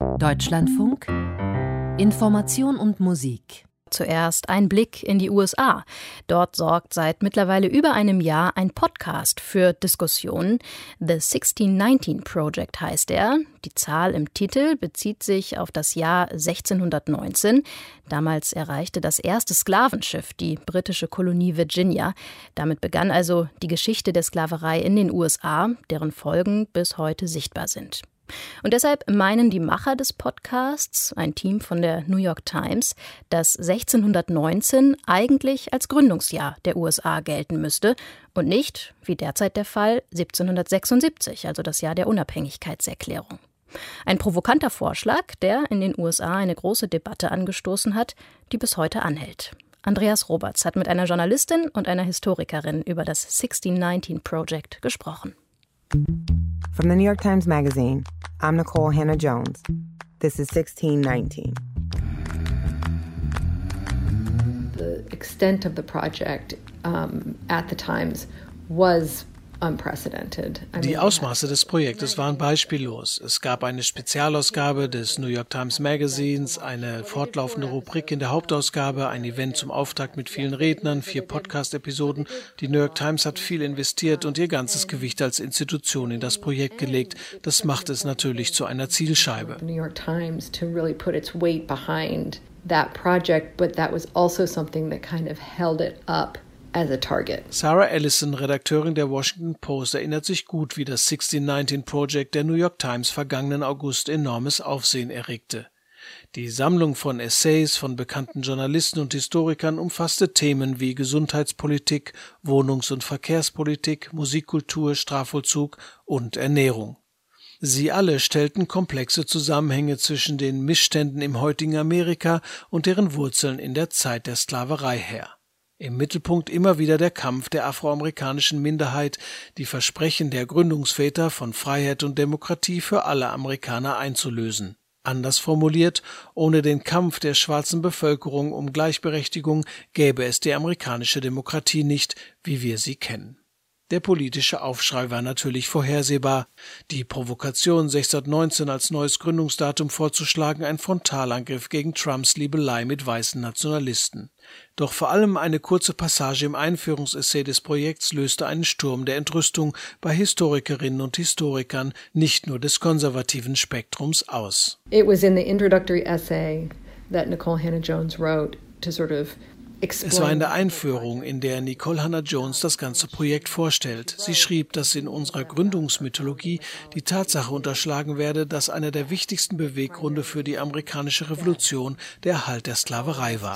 Deutschlandfunk Information und Musik. Zuerst ein Blick in die USA. Dort sorgt seit mittlerweile über einem Jahr ein Podcast für Diskussionen. The 1619 Project heißt er. Die Zahl im Titel bezieht sich auf das Jahr 1619. Damals erreichte das erste Sklavenschiff die britische Kolonie Virginia. Damit begann also die Geschichte der Sklaverei in den USA, deren Folgen bis heute sichtbar sind. Und deshalb meinen die Macher des Podcasts, ein Team von der New York Times, dass 1619 eigentlich als Gründungsjahr der USA gelten müsste und nicht, wie derzeit der Fall, 1776, also das Jahr der Unabhängigkeitserklärung. Ein provokanter Vorschlag, der in den USA eine große Debatte angestoßen hat, die bis heute anhält. Andreas Roberts hat mit einer Journalistin und einer Historikerin über das 1619 Project gesprochen. From the New York Times Magazine, I'm Nicole Hannah-Jones. This is 1619. The extent of the project at the Times was unprecedented. Die Ausmaße des Projektes waren beispiellos. Es gab eine Spezialausgabe des New York Times Magazins, eine fortlaufende Rubrik in der Hauptausgabe, ein Event zum Auftakt mit vielen Rednern, 4 Podcast-Episoden. Die New York Times hat viel investiert und ihr ganzes Gewicht als Institution in das Projekt gelegt. Das macht es natürlich zu einer Zielscheibe. The New York Times to really put its weight behind that project, but that was also something that kind of held it up as a target. Sarah Ellison, Redakteurin der Washington Post, erinnert sich gut, wie das 1619 Project der New York Times vergangenen August enormes Aufsehen erregte. Die Sammlung von Essays von bekannten Journalisten und Historikern umfasste Themen wie Gesundheitspolitik, Wohnungs- und Verkehrspolitik, Musikkultur, Strafvollzug und Ernährung. Sie alle stellten komplexe Zusammenhänge zwischen den Missständen im heutigen Amerika und deren Wurzeln in der Zeit der Sklaverei her. Im Mittelpunkt immer wieder der Kampf der afroamerikanischen Minderheit, die Versprechen der Gründungsväter von Freiheit und Demokratie für alle Amerikaner einzulösen. Anders formuliert, ohne den Kampf der schwarzen Bevölkerung um Gleichberechtigung gäbe es die amerikanische Demokratie nicht, wie wir sie kennen. Der politische Aufschrei war natürlich vorhersehbar. Die Provokation, 1619 als neues Gründungsdatum vorzuschlagen, ein Frontalangriff gegen Trumps Liebelei mit weißen Nationalisten. Doch vor allem eine kurze Passage im Einführungsessay des Projekts löste einen Sturm der Entrüstung bei Historikerinnen und Historikern, nicht nur des konservativen Spektrums aus. It was in the introductory essay that Nicole Hannah-Jones wrote to sort of Es war in der Einführung, in der Nicole Hannah-Jones das ganze Projekt vorstellt. Sie schrieb, dass in unserer Gründungsmythologie die Tatsache unterschlagen werde, dass einer der wichtigsten Beweggründe für die amerikanische Revolution der Erhalt der Sklaverei war.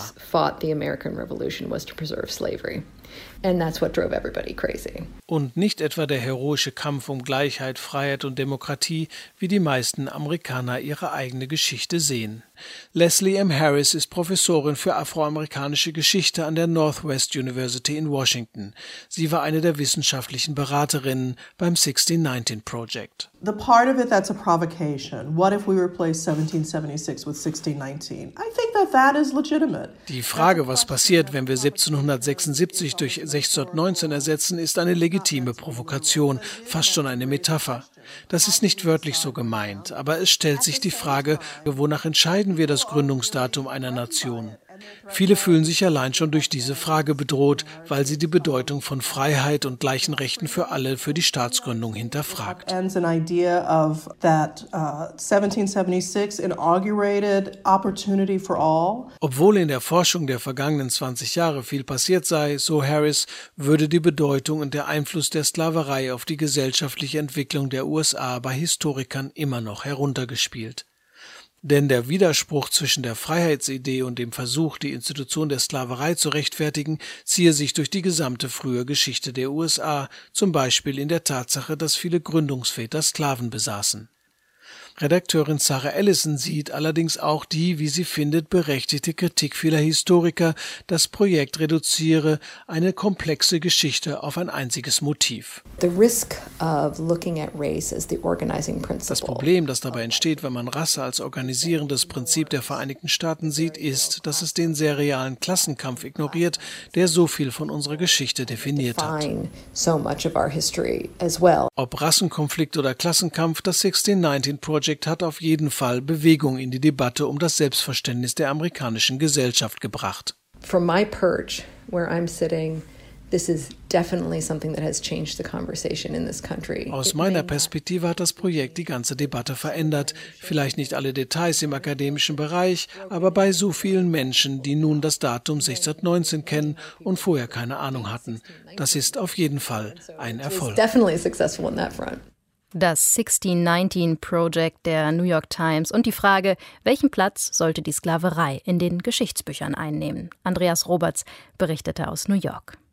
And that's what drove everybody crazy. Und nicht etwa der heroische Kampf um Gleichheit, Freiheit und Demokratie, wie die meisten Amerikaner ihre eigene Geschichte sehen. Leslie M. Harris ist Professorin für afroamerikanische Geschichte an der Northwest University in Washington. Sie war eine der wissenschaftlichen Beraterinnen beim 1619 Project. The part of it that's a provocation. What if we replace 1776 with 1619? I think that is legitimate. Die Frage, was passiert, wenn wir 1776 durch 1619 ersetzen, ist eine legitime Provokation, fast schon eine Metapher. Das ist nicht wörtlich so gemeint, aber es stellt sich die Frage, wonach entscheiden wir das Gründungsdatum einer Nation? Viele fühlen sich allein schon durch diese Frage bedroht, weil sie die Bedeutung von Freiheit und gleichen Rechten für alle für die Staatsgründung hinterfragt. Obwohl in der Forschung der vergangenen 20 Jahre viel passiert sei, so Harris, würde die Bedeutung und der Einfluss der Sklaverei auf die gesellschaftliche Entwicklung der USA bei Historikern immer noch heruntergespielt. Denn der Widerspruch zwischen der Freiheitsidee und dem Versuch, die Institution der Sklaverei zu rechtfertigen, ziehe sich durch die gesamte frühe Geschichte der USA, zum Beispiel in der Tatsache, dass viele Gründungsväter Sklaven besaßen. Redakteurin Sarah Ellison sieht allerdings auch die, wie sie findet, berechtigte Kritik vieler Historiker, das Projekt reduziere eine komplexe Geschichte auf ein einziges Motiv. Das Problem, das dabei entsteht, wenn man Rasse als organisierendes Prinzip der Vereinigten Staaten sieht, ist, dass es den sehr realen Klassenkampf ignoriert, der so viel von unserer Geschichte definiert hat. Ob Rassenkonflikt oder Klassenkampf, das 1619 Project Project hat auf jeden Fall Bewegung in die Debatte um das Selbstverständnis der amerikanischen Gesellschaft gebracht. From my perch, where I'm sitting, this is definitely something that has changed the conversation in this country. Aus meiner Perspektive hat das Projekt die ganze Debatte verändert. Vielleicht nicht alle Details im akademischen Bereich, aber bei so vielen Menschen, die nun das Datum 1619 kennen und vorher keine Ahnung hatten. Das ist auf jeden Fall ein Erfolg. Definitely successful on that front. Das 1619 Project der New York Times und die Frage, welchen Platz sollte die Sklaverei in den Geschichtsbüchern einnehmen? Andreas Roberts berichtete aus New York.